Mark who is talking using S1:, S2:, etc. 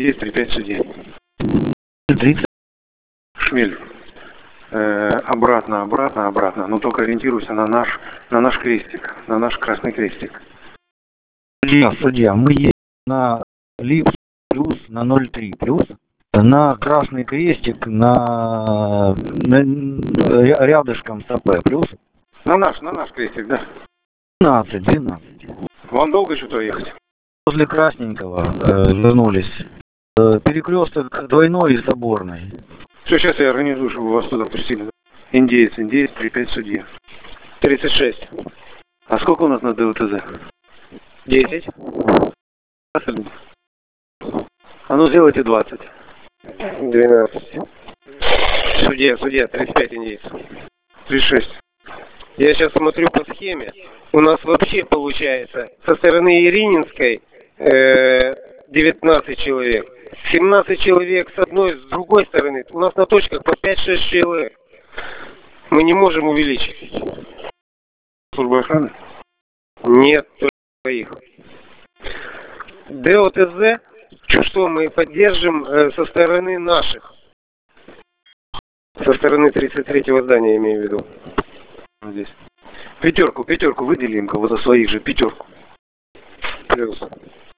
S1: индеец, 3-5 судей.
S2: 30.
S1: Шмель. Обратно. Но только ориентируйся на наш крестик, на наш красный крестик.
S2: Судья, мы едем на Липс плюс, на 0,3 плюс, на красный крестик, на рядышком с АП плюс.
S1: На наш крестик, да.
S2: 12.
S1: Вам долго еще туда ехать?
S2: Возле Красненького вернулись. Перекресток двойной и соборной.
S1: Все, сейчас я организую, чтобы вас туда пустили. Индеец, 3-5 судья.
S3: 36.
S1: А сколько у нас на ДВТЗ?
S3: 10.
S1: А ну сделайте 20.
S3: 12. Судья, 35 индейцев.
S1: 36.
S3: Я сейчас смотрю по схеме. У нас вообще получается со стороны Ирининской 19 человек. 17 человек с одной, с другой стороны. У нас на точках по 5-6 человек. Мы не можем увеличить.
S1: Служба охраны?
S3: Нет, только своих. ДОТЗ, что мы поддержим со стороны наших. Со стороны 33-го здания, имею в виду.
S1: Здесь. Пятерку выделим кого-то своих же, пятерку.
S3: Плюс.